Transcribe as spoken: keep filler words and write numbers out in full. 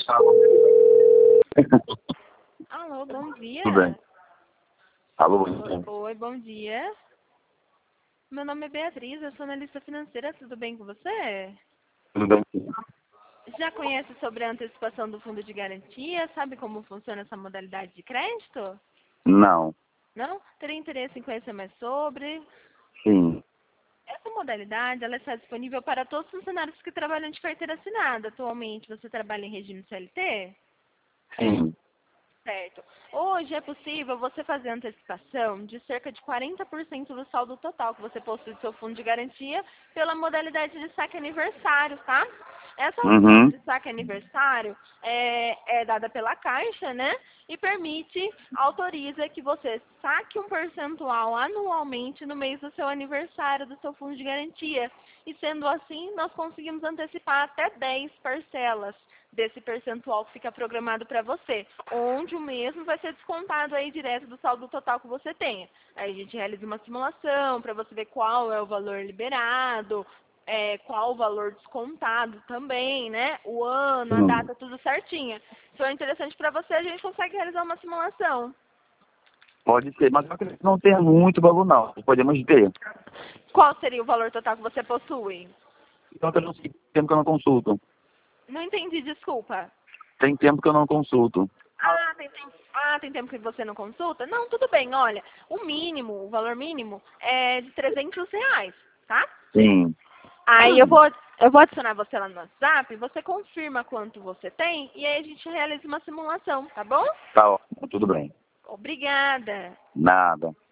Alô, bom dia. Tudo bem. Alô, bom dia. Oi, bom dia. Meu nome é Beatriz, eu sou analista financeira, tudo bem com você? Tudo bem, sim. Já conhece sobre a antecipação do fundo de garantia? Sabe como funciona essa modalidade de crédito? Não. Não? Teria interesse em conhecer mais sobre? Sim. Essa modalidade ela está disponível para todos os funcionários que trabalham de carteira assinada. Atualmente você trabalha em regime C L T? Sim. Certo. Hoje é possível você fazer antecipação de cerca de quarenta por cento do saldo total que você possui do seu fundo de garantia pela modalidade de saque aniversário, tá? Essa opção Uhum. de saque aniversário é, é dada pela Caixa, né? E permite, autoriza que você saque um percentual anualmente no mês do seu aniversário do seu fundo de garantia. E sendo assim, nós conseguimos antecipar até dez parcelas desse percentual que fica programado para você, onde o mesmo vai ser descontado aí direto do saldo total que você tenha. Aí a gente realiza uma simulação para você ver qual é o valor liberado, é, qual o valor descontado também, né? O ano, a Sim. data, tudo certinha. Se for interessante para você, a gente consegue realizar uma simulação. Pode ser, mas eu acredito que não tenha muito valor, não. Podemos ver. Qual seria o valor total que você possui? Então, eu não sei, tem tempo que eu não consulto. Não entendi, desculpa. Tem tempo que eu não consulto. Ah, tem tempo, ah, tem tempo que você não consulta? Não, tudo bem, olha, o mínimo, o valor mínimo é de trezentos reais, tá? Sim. Aí eu vou, eu vou adicionar você lá no WhatsApp, você confirma quanto você tem e aí a gente realiza uma simulação, tá bom? Tá ótimo, tudo bem. Obrigada. Nada.